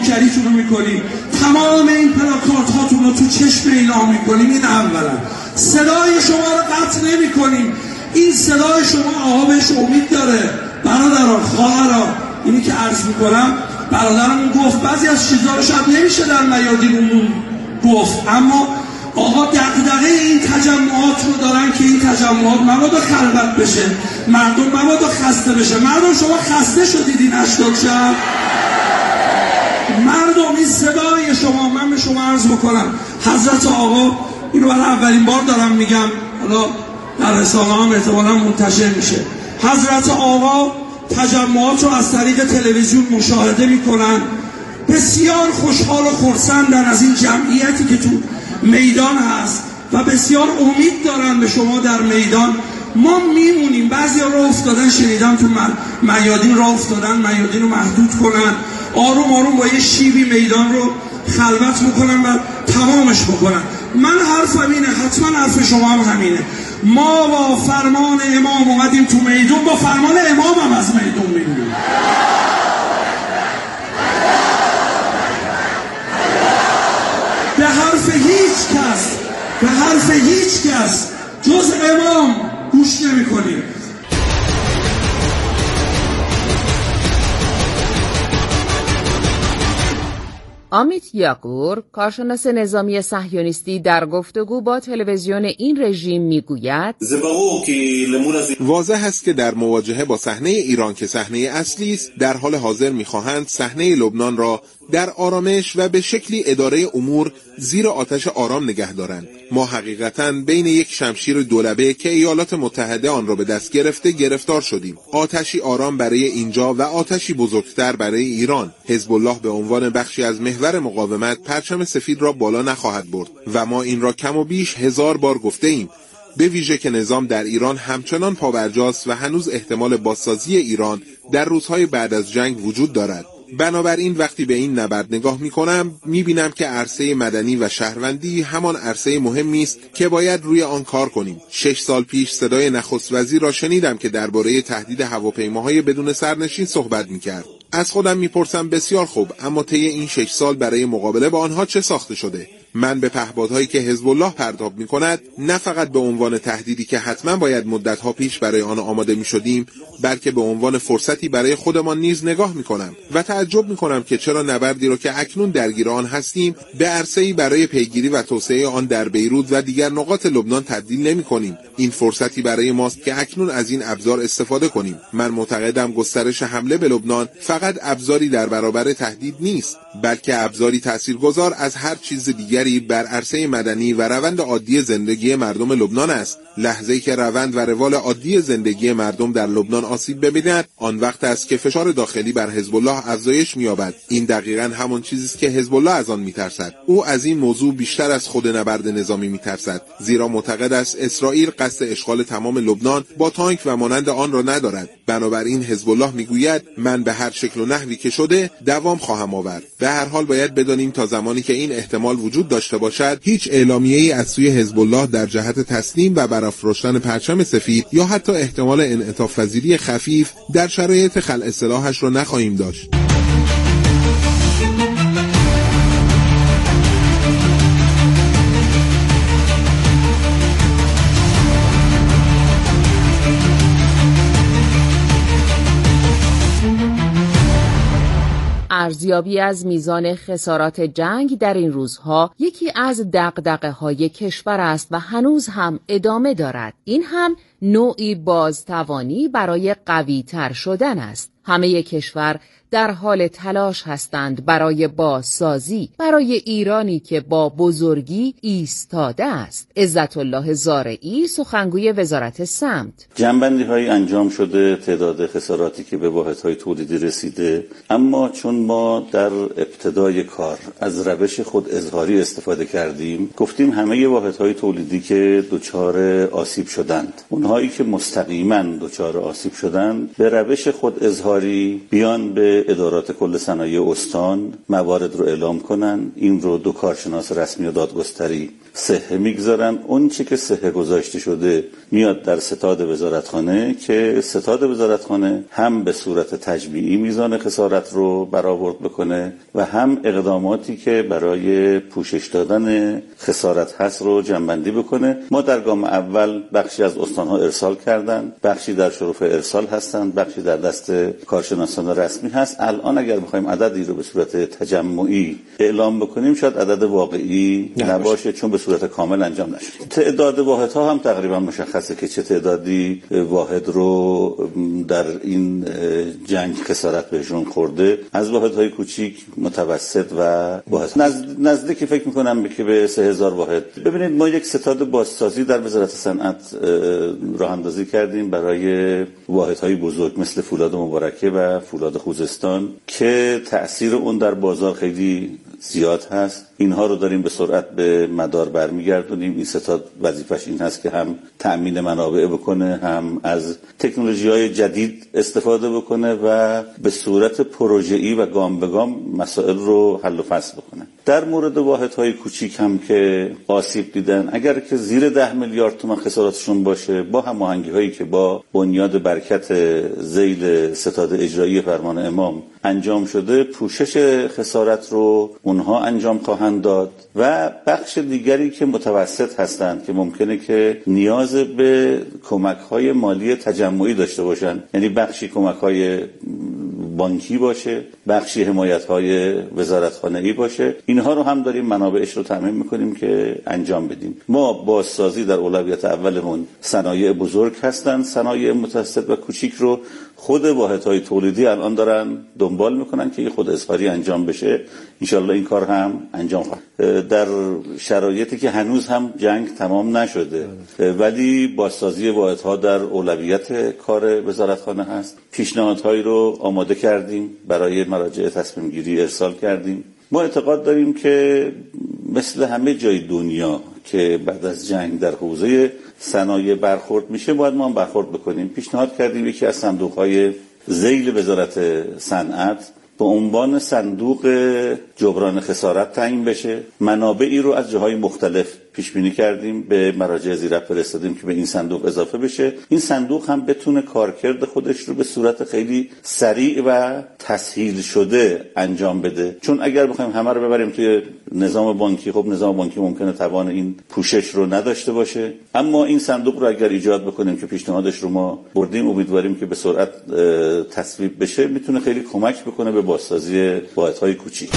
پیکریتون رو میکنیم، تمام این پلاکارت هاتون رو تو چشم اعلام میکنیم. این اولا. صدای شما رو قطع نمیکنیم. این صدای شما آبش امید داره. برادران، خواهران، اینی که عرض میکنم برادرمون گفت بعضی از چیزا رو شاید نمیشه در میادینمون گفت، اما آقا دغدغه این تجمعات رو دارن که این تجمعات مبادا خلوت بشه، مردم مبادا خسته بشه. مردم شما خسته شدید این 80 شب؟ مردم این صدای شما، من به شما عرض بکنم حضرت آقا، اینو برای اولین بار دارم میگم، حالا در رسانه هم احتمالا منتشر میشه، حضرت آقا تجمعات رو از طریق تلویزیون مشاهده میکنن، بسیار خوشحال و خرسندن از این جمعیتی که تو میدان هست و بسیار امید دارن به شما در میدان. ما میمونیم، بعضی ها راه افتادن، شنیدم تو میادین راه افتادن میادین رو محدود کنن، آروم آروم با یه شیبی میدان رو خلوت میکنن و تمامش بکنن. من حرفم اینه، حتما حرف شما هم همینه، ما با فرمان امام اومدیم تو میدون، با فرمان امام هم از میدون میدونیم. به حرف هیچ کس جز امام گوش نمی کنیم. آمیت یاگور، کارشناس نظامی صهیونیستی، در گفتگو با تلویزیون این رژیم میگوید واضح است که در مواجهه با صحنه ایران که صحنه اصلی است، در حال حاضر می‌خواهند صحنه لبنان را در آرامش و به شکلی اداره امور زیر آتش آرام نگه دارند. ما حقیقتاً بین یک شمشیر دولبه که ایالات متحده آن را به دست گرفته گرفتار شدیم. آتشی آرام برای اینجا و آتشی بزرگتر برای ایران. حزب الله به عنوان بخشی از محور مقاومت پرچم سفید را بالا نخواهد برد و ما این را کم و بیش 1000 بار گفته ایم. به ویژه که نظام در ایران همچنان پابرجاست و هنوز احتمال بازسازی ایران در روزهای بعد از جنگ وجود دارد. بنابراین وقتی به این نبرد نگاه می‌کنم می‌بینم که عرصه مدنی و شهروندی همان عرصه مهمی است که باید روی آن کار کنیم. 6 سال پیش صدای نخست وزیر را شنیدم که درباره تهدید هواپیماهای بدون سرنشین صحبت می‌کرد. از خودم می‌پرسم بسیار خوب، اما طی این 6 سال برای مقابله با آنها چه ساخته شده؟ من به پهپادهایی که حزب الله پرتاب می‌کند نه فقط به عنوان تهدیدی که حتما باید مدت‌ها پیش برای آن آماده می‌شدیم، بلکه به عنوان فرصتی برای خودمان نیز نگاه می‌کنم و تعجب می‌کنم که چرا نبردی را که اکنون درگیر آن هستیم به عرصه‌ای برای پیگیری و توسعه آن در بیروت و دیگر نقاط لبنان تبدیل نمی‌کنیم. این فرصتی برای ماست که اکنون از این ابزار استفاده کنیم. من معتقدم گسترش حمله به لبنان فقط ابزاری در برابر تهدید نیست، بلکه ابزاری تاثیرگذار از هر چیز دیگری بر عرصه مدنی و روند عادی زندگی مردم لبنان است. لحظه‌ای که روند و روال عادی زندگی مردم در لبنان آسیب ببیند، آن وقت است که فشار داخلی بر حزب الله افزایش می‌یابد. این دقیقاً همان چیزی است که حزب الله از آن می‌ترسد. او از این موضوع بیشتر از خود نبرد نظامی می‌ترسد، زیرا معتقد است اسرائیل قصد اشغال تمام لبنان با تانک و مانند آن را ندارد. بنابراین حزب الله می‌گوید من به هر شکل و نحوی که شده دوام خواهم آورد. به هر حال باید بدانیم تا زمانی که این احتمال وجود داشته باشد، هیچ اعلامیه‌ای از سوی حزب الله در جهت تسلیم و برافراشتن پرچم سفید یا حتی احتمال انعطاف پذیری خفیف در شرایط خلع سلاحش را نخواهیم داشت. ارزیابی از میزان خسارات جنگ در این روزها یکی از دغدغه‌های کشور است و هنوز هم ادامه دارد. این هم نوعی بازتوانی برای قوی‌تر شدن است. همه کشور در حال تلاش هستند برای بازسازی، برای ایرانی که با بزرگی ایستاده است. عزت الله زارعی، سخنگوی وزارت سمت: جنبندی‌های انجام شده، تعداد خساراتی که به واحدهای تولیدی رسیده، اما چون ما در ابتدای کار از روش خود اظهاری استفاده کردیم، گفتیم همه واحدهای تولیدی که دچار آسیب شدند، اونهایی که مستقیما دچار آسیب شدند، به روش خود اظهاری بیان به ادارات کل صنایع استان موارد رو اعلام کنن، این رو 2 کارشناس رسمی و دادگستری صحه میگذارن. اون چی که صحه گذاشته شده میاد در ستاد وزارتخانه که ستاد وزارتخانه هم به صورت تجمیعی میزان خسارت رو برآورد بکنه و هم اقداماتی که برای پوشش دادن خسارت هست رو جمع‌بندی بکنه. ما در گام اول بخشی از استان‌ها ارسال کردن، بخشی در شرف ارسال هستند، بخشی در دست کارشناسان رسمی هست. الان اگر بخوایم عددی رو به صورت تجمعی اعلام بکنیم شاید عدد واقعی نباشه چون به صورت کامل انجام نشد. تعداد واحدها هم تقریبا مشخصه که چه تعدادی واحد رو در این جنگ خسارت بهشون خورده، از واحدهای کوچیک، متوسط و واحد نزدیک فکر می‌کنم که به 3000 واحد. ببینید ما یک ستاد بازسازی در وزارت صنعت راه اندازی کردیم برای واحدهای بزرگ مثل فولاد مبارکه و فولاد خوزستان که تأثیر اون در بازار خیلی زیاد هست. اینها رو داریم به سرعت به مدار برمیگردونیم. این ستاد وظیفش این هست که هم تأمین منابع بکنه، هم از تکنولوژی‌های جدید استفاده بکنه و به صورت پروژه‌ای و گام به گام مسائل رو حل و فصل بکنه. در مورد واحدهای کوچیک هم که آسیب دیدن، اگر که زیر 10 میلیارد تومان خساراتشون باشه، با هماهنگی‌هایی که با بنیاد برکت ذیل ستاد اجرایی فرمان امام انجام شده، پوشش خسارت رو اونها انجام خواهند داد و بخش دیگری که متوسط هستند که ممکنه که نیاز به کمک‌های مالی تجمعی داشته باشن، یعنی بخشی کمک‌های بانکی باشه، بخشی حمایت‌های وزارتخانه‌ای باشه، اینها رو هم داریم منابعش رو تامین می‌کنیم که انجام بدیم. ما بازسازی در اولویت اولمون صنایع بزرگ هستن، صنایع متوسط و کوچیک رو خود واحدهای تولیدی الان دارن دنبال میکنن که خود اظهاری انجام بشه. انشالله این کار هم انجام خواهد در شرایطی که هنوز هم جنگ تمام نشده، ولی بازسازی واحدها در اولویت کار وزارتخانه هست. پیشنهادهایی رو آماده کردیم، برای مراجع تصمیم گیری ارسال کردیم. ما اعتقاد داریم که مثل همه جای دنیا که بعد از جنگ در حوزه صنایع برخورد میشه، باید ما هم برخورد بکنیم. پیشنهاد کردیم یکی از صندوق‌های ذیل وزارت صنعت به عنوان صندوق جبران خسارت تعیین بشه. منابعی رو از جاهای مختلف پیش بینی کردیم، به مراجع زیر فرستادیم که به این صندوق اضافه بشه. این صندوق هم بتونه کارکرد خودش رو به صورت خیلی سریع و تسهیل شده انجام بده، چون اگر بخوایم همه رو ببریم توی نظام بانکی، خب نظام بانکی ممکنه توان این پوشش رو نداشته باشه. اما این صندوق رو اگر ایجاد بکنیم که پیشنهادش رو ما بردیم، امیدواریم که به سرعت تصویب بشه، میتونه خیلی کمک بکنه به بازسازی واحدهای کوچیک.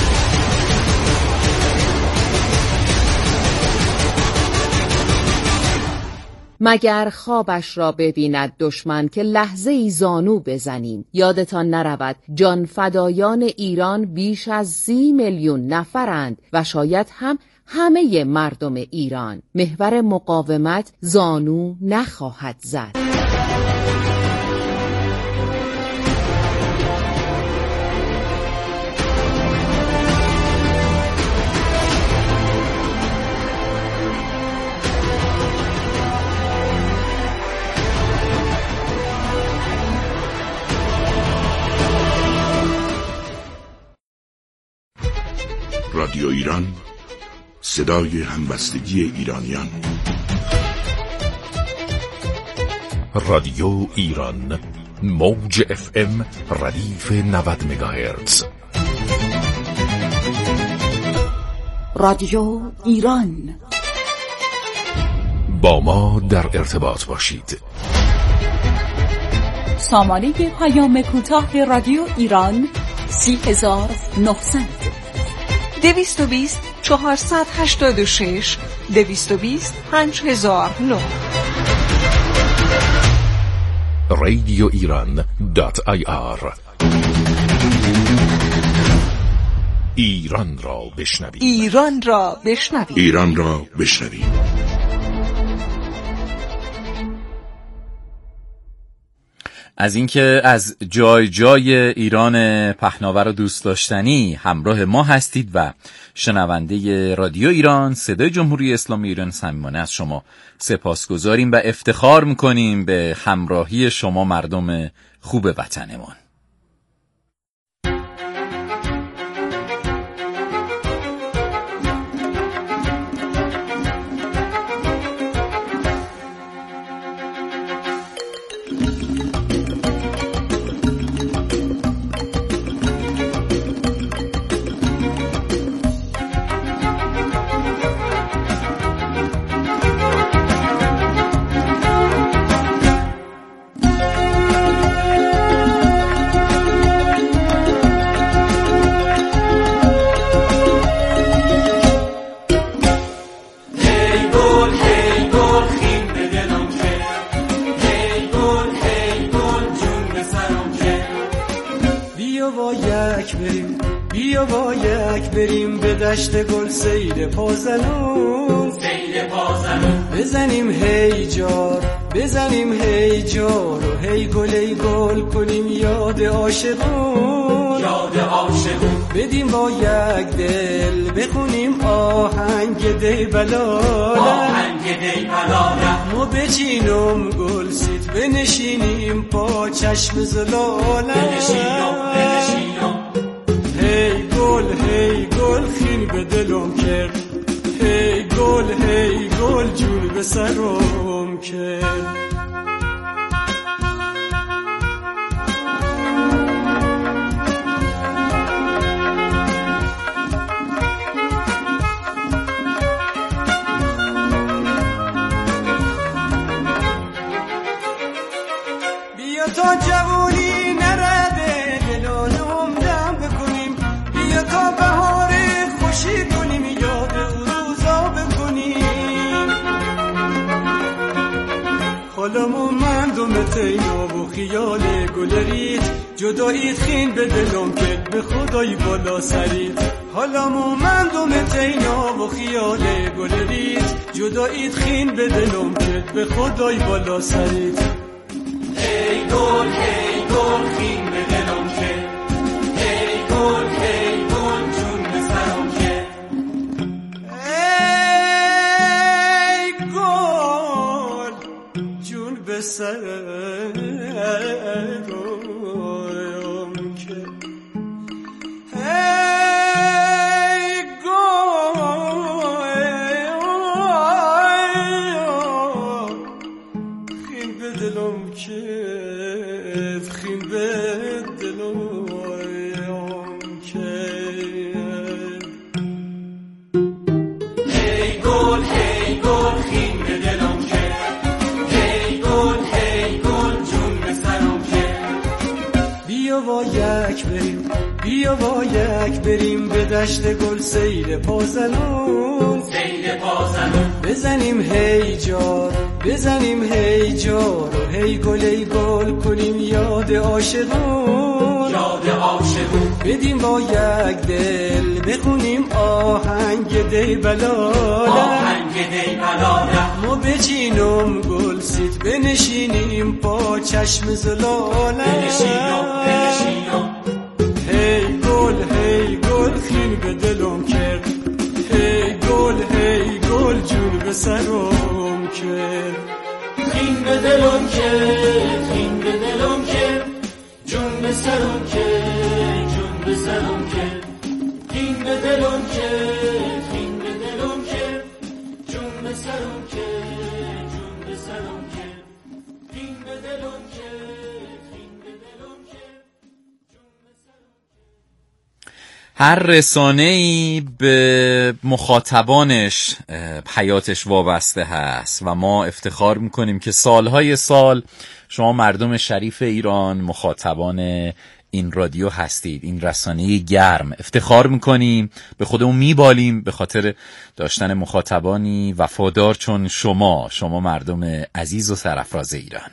مگر خوابش را ببیند دشمن که لحظه ای زانو بزنیم. یادتان نرود جان فدایان ایران بیش از 30 میلیون نفرند و شاید هم همه مردم ایران. محور مقاومت زانو نخواهد زد. رادیو ایران، صدای همبستگی ایرانیان. رادیو ایران، موج FM ردیف 90 مگاهرتز. رادیو ایران، با ما در ارتباط باشید. سامانه پیام کوتاه رادیو ایران 30900 220 486 220 5009. radioiran.ir. ایران را بشنوید. ایران را بشنوید. ایران را بشنوید. از اینکه از جای جای ایران پهناور و دوست داشتنی همراه ما هستید و شنونده رادیو ایران، صدای جمهوری اسلامی ایران صمیمانه از شما سپاسگزاریم و افتخار میکنیم به همراهی شما مردم خوب وطنمان. یک بریم به دشت گل سیل پازنون، بزنیم هی جار، بزنیم هی جار و هی گل ای گل کنیم یاد عاشقون، بدیم با یک دل بخونیم آهنگ دی بلاله، ما بچینم گل سید بنشینیم پا چشم زلاله، هی گل خین به دلم کرد، هی گل جون به سرم کرد. بیا تا جوانی نرده دلانم دم بکنیم، بیا تا بهار خوشی کنیم یاد روزا بکنیم، حالمو مندم تینا و خیال گلریت، جداییت خین به دلم کرد به خدای بالا سرید، حالمو مندم تینا و خیال گلریت، جداییت خین به دلم کرد به خدای بالا سرید، هی گل خین به دلم کرد، هی گل جون به سرم کرد، ای گل جون به سرم کرد، ای گل خین به دلم کرد، خین به دلم کرد، هی گل خین به دلم کرد، هی گل جون به سرم کرد، بیا با یک بریم به دشت گل سیل پازنون، بزنیم هی جار، بزنیم هی جار و هی گل ای گل کنیم یاد عاشقون، بدیم با یک دل بخونیم آهنگ دی بلاله، ما بچینم گل سید بنشینیم پا چشم زلاله، هی گل خین به دلم کرد، هی گل جون به سرم کرد، خین به دلم کرد، خین به دلم کرد، جون به سرم کرد، جون به سرم کرد، خین به دلم کرد، خین به دلم کرد، جون به سرم کرد، جون به سرم کرد، خین به دلم کرد، خین به دلم کرد، جون به سرم کرد. هر رسانه‌ای به مخاطبانش حیاتش وابسته هست و ما افتخار میکنیم که سالهای سال شما مردم شریف ایران مخاطبان این رادیو هستید، این رسانه گرم. افتخار میکنیم، به خودمون میبالیم به خاطر داشتن مخاطبانی وفادار چون شما مردم عزیز و سرفراز ایران.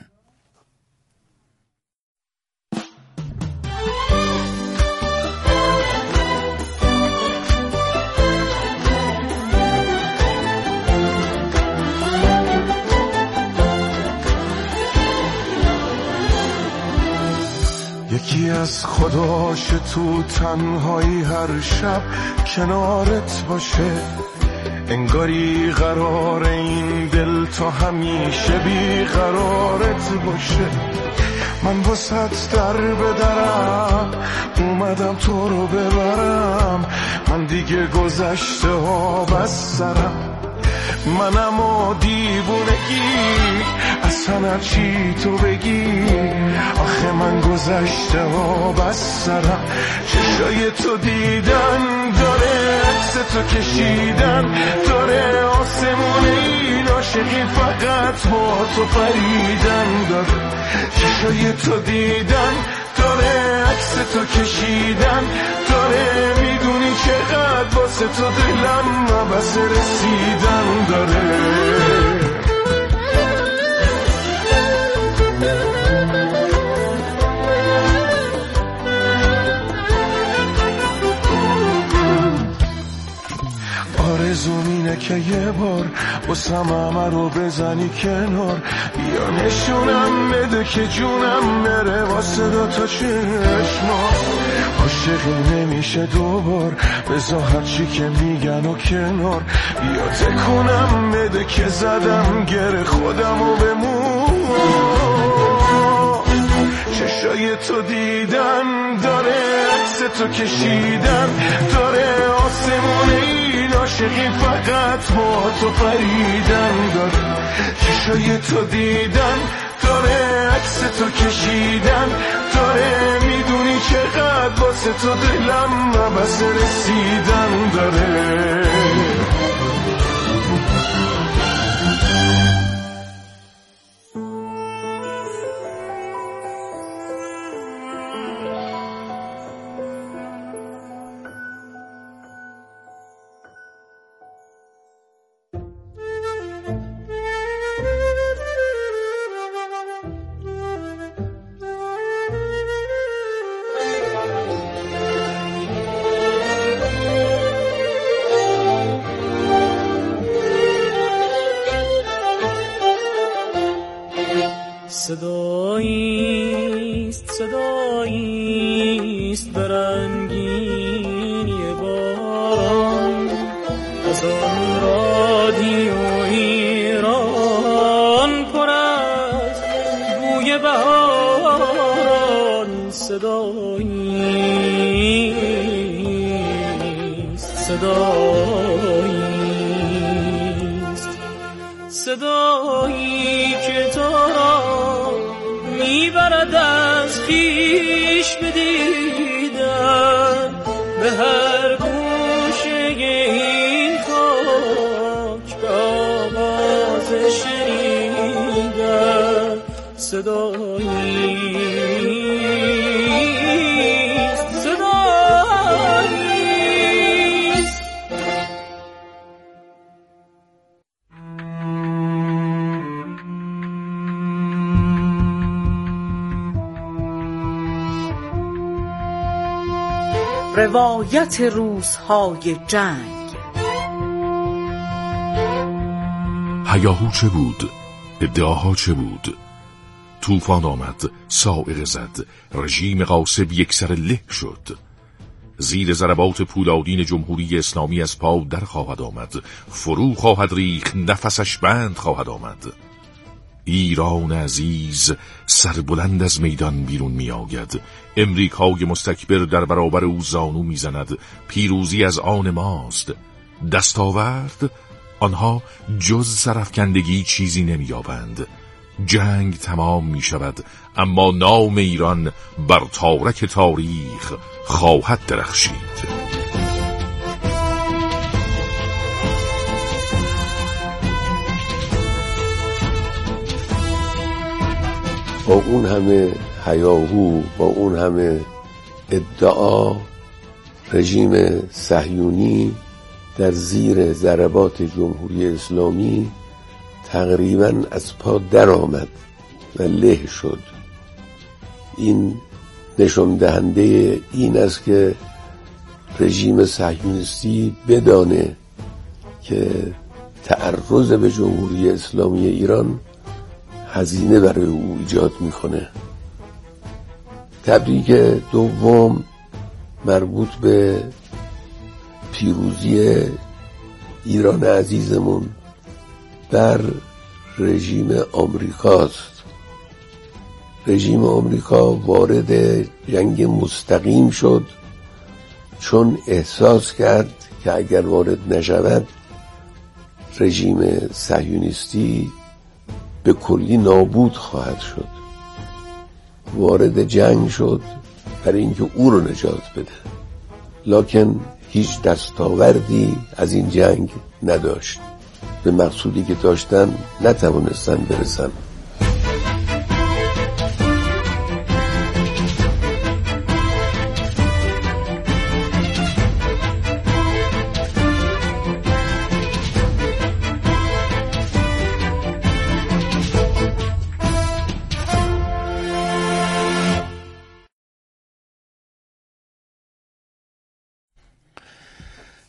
یکی از خداش تو تنهایی هر شب کنارت باشه، انگاری قرار این دل تا همیشه بی قرارت باشه. من واسط در بدرم اومدم تو رو ببرم، من دیگه گذشته ها بس سرم، منم و دیوونگی اصلا چی تو بگی، آخه من گذشته ها بس سرم. چشای تو دیدن داره، عکس تو کشیدن داره، آسمون این عاشقی فقط با تو پریدن داره. چشای تو دیدن داره، عکس تو کشیدن داره، میدونی چقدر واسه تو دلم نبس رسیدن داره. آرزوم اینه که یه بار واسم همه رو بزنی کنار، بیا نشونم بده که جونم بره واسه دوتا چشما. عاشقی نمیشه دوبار، بذار هرچی که میگن و کنار، بیا تکونم بده که زدم گره خودمو بمون. چشای تو دیدن داره، عکس تو کشیدن داره، آسمون این عاشقی فقط با تو پریدن داره. چشای تو دیدن داره، عکس تو کشیدن داره، میدونی چقدر واسه تو دلم بس رسیدن داره. صداییست برنگینی باران از آن رادیو ایران پر از بوی بهاران. صدایی که تو را میبرد از خویش بدیدن به هر گوشه این خاک به آواز شنیدن. روایت روزهای جنگ. هیاهو چه بود؟ ادعاها چه بود؟ طوفان آمد، صاعقه زد، رژیم غاصب یکسره له شد. زیر ضربات پولادین جمهوری اسلامی از پا در خواهد آمد، فرو خواهد ریخت، نفسش بند خواهد آمد. ایران عزیز سربلند از میدان بیرون می آید. امریکای مستکبر در برابر او زانو می زند. پیروزی از آن ماست. دستاورد آنها جز سرفکندگی چیزی نمی یابند. جنگ تمام می شود، اما نام ایران بر تارک تاریخ خواهد درخشید. با اون همه هیاهو، با اون همه ادعا، رژیم صهیونی در زیر ضربات جمهوری اسلامی تقریباً از پا در آمد و له شد. این نشان دهنده این است که رژیم صهیونیستی بدانه که تعرض به جمهوری اسلامی ایران هزینه برای او ایجاد میکنه. تبریک دوم مربوط به پیروزی ایران عزیزمون بر رژیم آمریکاست. رژیم آمریکا وارد جنگ مستقیم شد چون احساس کرد که اگر وارد نشود رژیم صهیونیستی به کلی نابود خواهد شد. وارد جنگ شد برای اینکه او رو نجات بده، لکن هیچ دستاوردی از این جنگ نداشت. به مقصودی که داشتن نتوانستن برسن.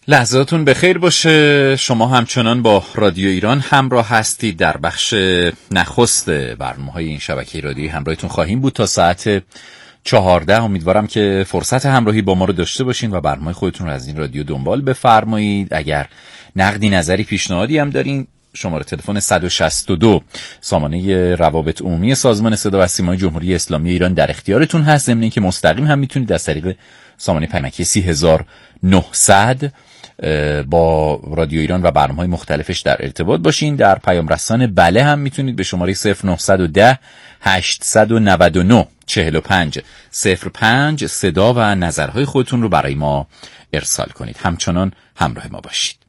لحظاتون بخیر باشه. شما همچنان با رادیو ایران همراه هستید. در بخش نخست برنامه‌های این شبکه رادیویی همراهتون خواهیم بود تا ساعت 14. امیدوارم که فرصت همراهی با ما رو داشته باشین و برنامه خودتون رو از این رادیو دنبال بفرمایید. اگر نقدی، نظری، پیشنهادی هم دارین، شماره تلفن 162 سامانه روابط عمومی سازمان صدا و سیمای جمهوری اسلامی ایران در اختیارتون هست. ضمن اینکه مستقیم هم میتونید از طریق سامانه پیامکی 3900 با رادیو ایران و برنامه‌های مختلفش در ارتباط باشین. در پیام رسان بله هم میتونید به شماره 0910 899 45 05 صدا و نظرهای خودتون رو برای ما ارسال کنید. همچنان همراه ما باشید.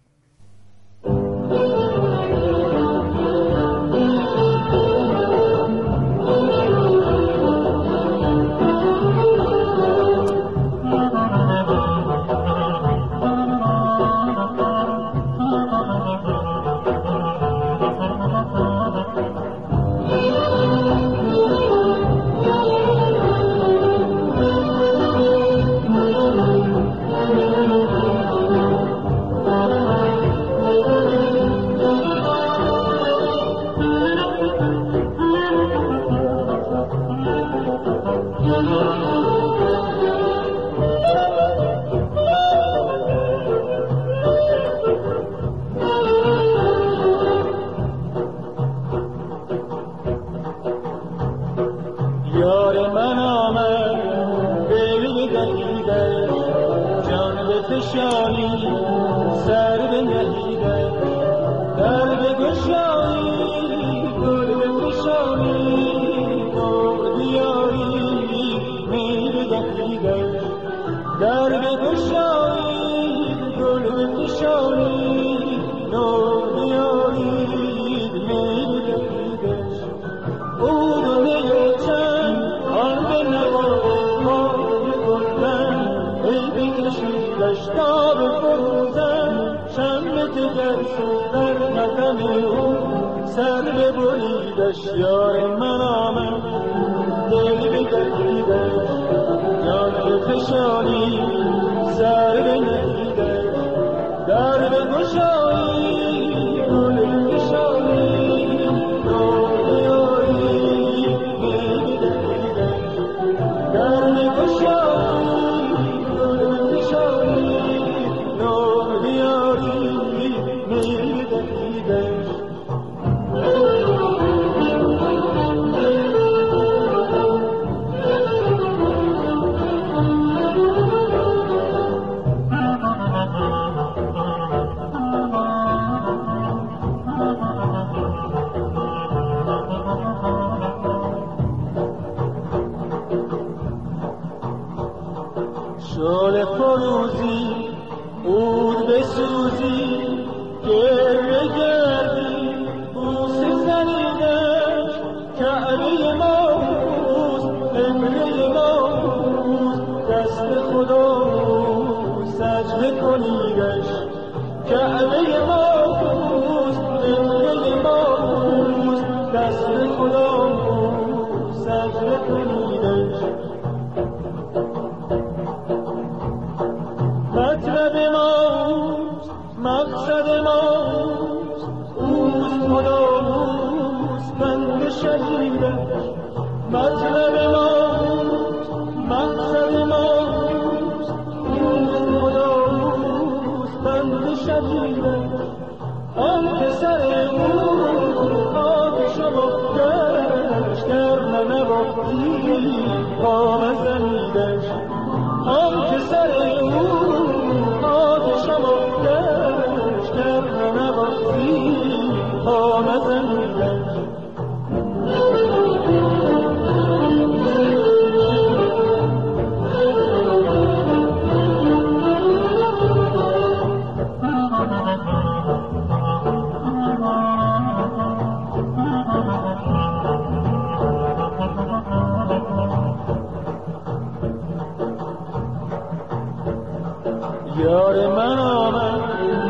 یار من آمد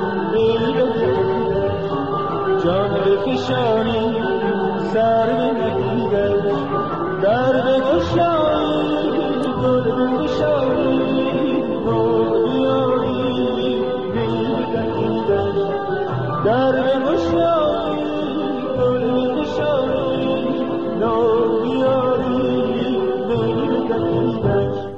جان بفشانی سر بنگیرش در بگشایی گل بفشایی گل بیاری در بگشایی گل بگشایی نام بیاری بین دقیقش.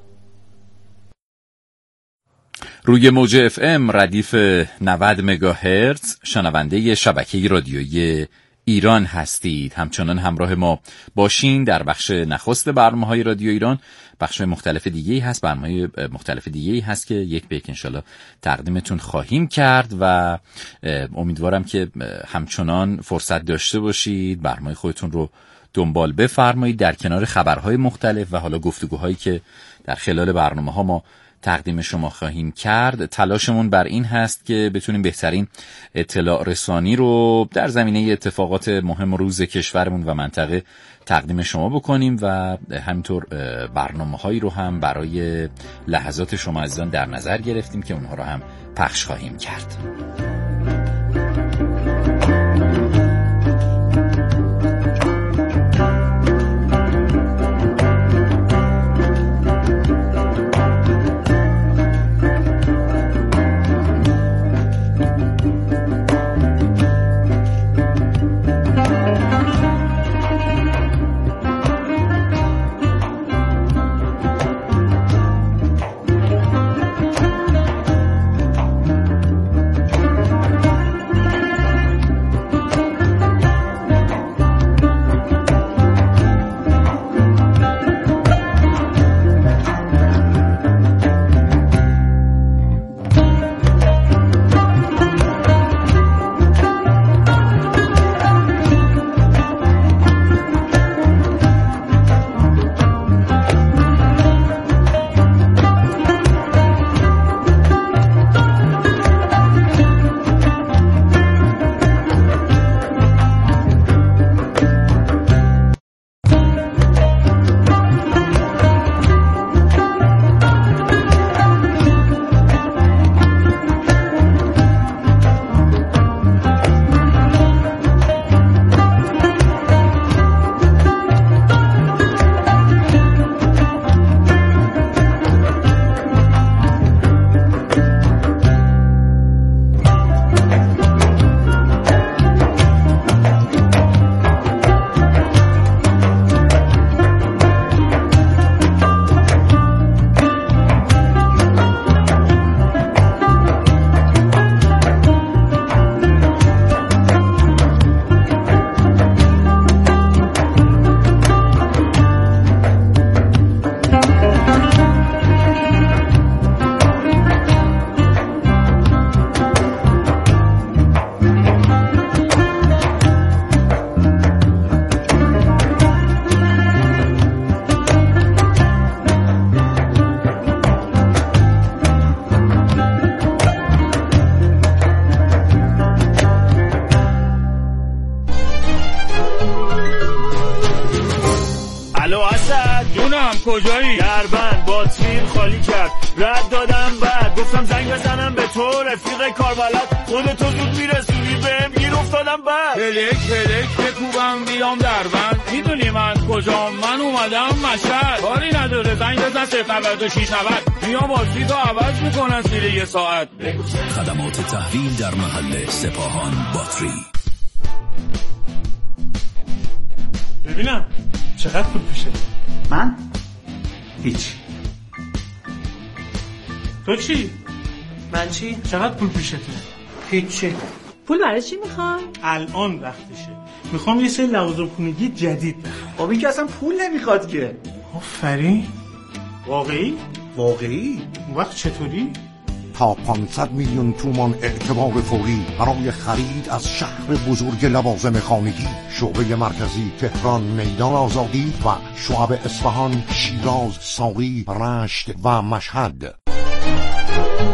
روی موج FM ردیف 90 مگاهرتز شنونده شبکه رادیویی ایران هستید. همچنان همراه ما باشین در بخش نخست برنامه‌های رادیو ایران. بخش مختلف دیگه‌ای هست، برنامه‌های مختلف دیگه‌ای هست که یک به یک انشالله تقدیمتون خواهیم کرد و امیدوارم که همچنان فرصت داشته باشید برنامه خودتون رو دنبال بفرمایید در کنار خبرهای مختلف و حالا گفتگوهایی که در خلال برنامه‌ها ما تقدیم شما خواهیم کرد. تلاشمون بر این هست که بتونیم بهترین اطلاع رسانی رو در زمینه اتفاقات مهم روز کشورمون و منطقه تقدیم شما بکنیم و همینطور برنامه‌هایی رو هم برای لحظات شما عزیزان در نظر گرفتیم که اونها رو هم پخش خواهیم کرد. کجایی؟ دربند باتریم خالی کرد رد دادم بعد گفتم زنگ بزنم به تو رفیق کاربلد خودتو زود میرسونی بهم گیر افتادم بعد هلک بکوبم بیام دربند میدونی من کجام؟ من اومدم مشهد کاری نداره زنگ بزن 09690 میام بازی تو عوض میکنن زیر یه ساعت. خدمات تحویل در محل سپاهان باتری. ببینم چقدر پول پیشه؟ من؟ هیچ. تو چی؟ من چی؟ چقدر پول پیشته؟ هیچی. پول برای چی میخوای؟ الان وقتشه. میخوام یه سری لوازم خونگی جدید بخرم. خب این که اصلا پول نمیخواد که. آفرین. واقعی؟ واقعی؟ اون وقت چطوری؟ تا 500 میلیون تومان اعتبار فوری برای خرید از شهر بزرگ لوازم خانگی. شعبه مرکزی تهران میدان آزادی و شعب اصفهان، شیراز، ساقی، رشت و مشهد.